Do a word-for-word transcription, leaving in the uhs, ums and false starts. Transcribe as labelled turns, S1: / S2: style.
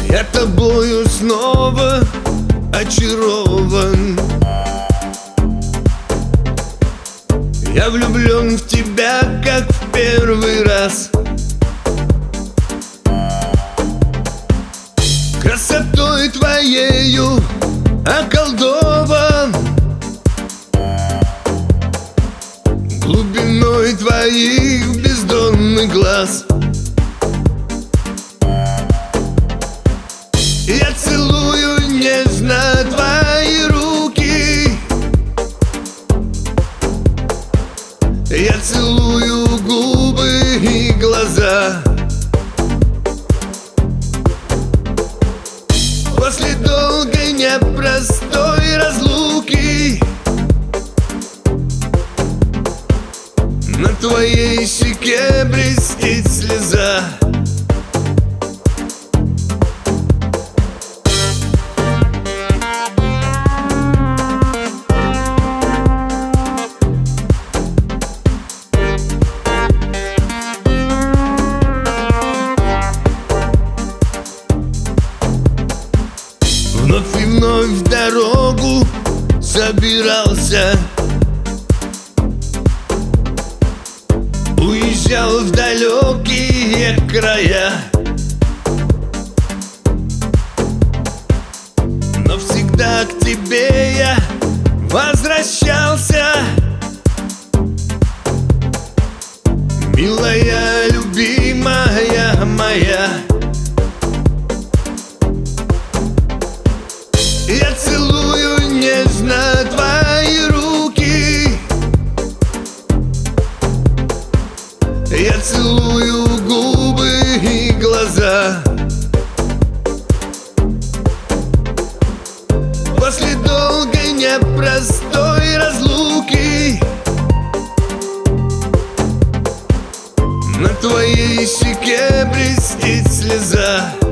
S1: Я тобою снова очарован. Я влюблен в тебя, как в первый раз. Красотой твоею околдован, глубиной твоих бездонных глаз. Я целую нежно твои руки, я целую губы и глаза. После долгой непростой разлуки на твоей щеке блестит слеза. Вновь и вновь в дорогу собирался, уезжал в далекие края, но всегда к тебе я возвращался. Милая, любимая моя, я целую нежно твои руки, я целую губы и глаза. После долгой непростой разлуки на твоей щеке блестит слеза.